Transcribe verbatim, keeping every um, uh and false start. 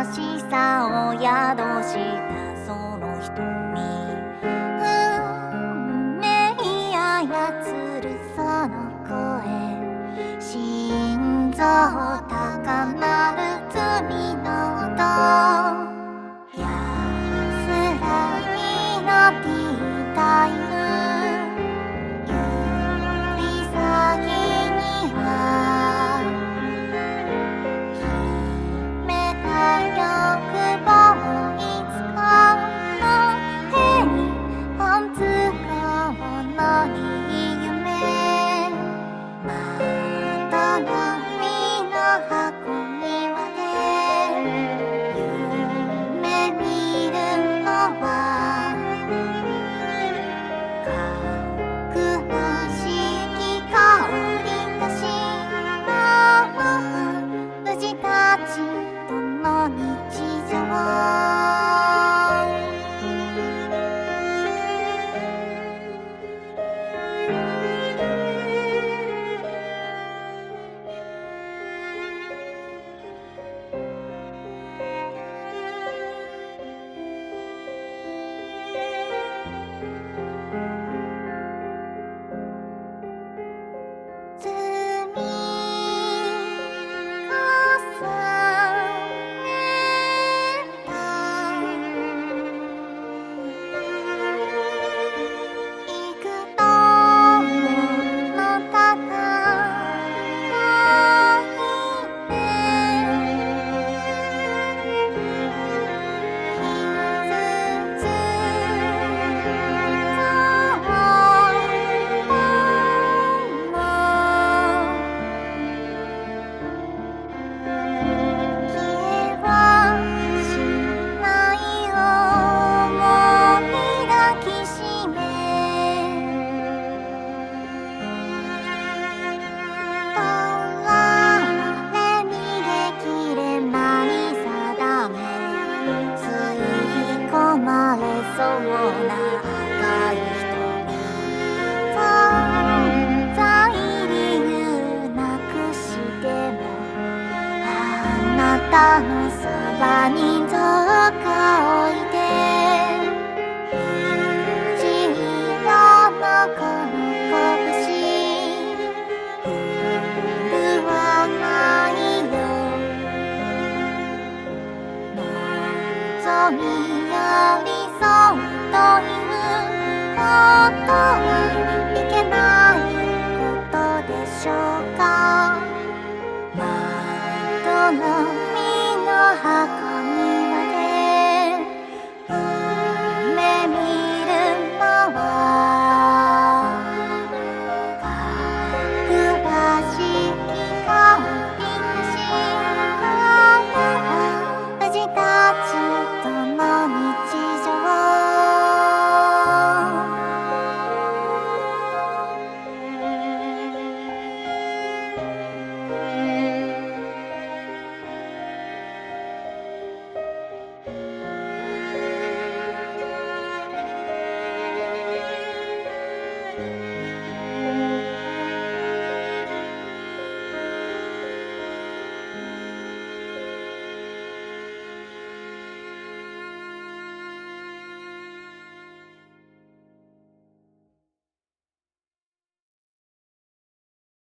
しさを宿したその瞳、運命操るその声、心臓高鳴る罪の音、安らぎのティータイム、指先には秘めた欲望、いつかの平凡都合のいい夢、窓のみの箱庭で夢見るのはかぐわしき香りがしまう虫たちとの日常。積み重ねた幾度もの戦いで傷つそうな赤い瞳、存在理由なくしてもあなたのそばにどうかおいで、虹色のこの拳震わないよ、望みよりそうということはいけないことでしょうか。窓のみの箱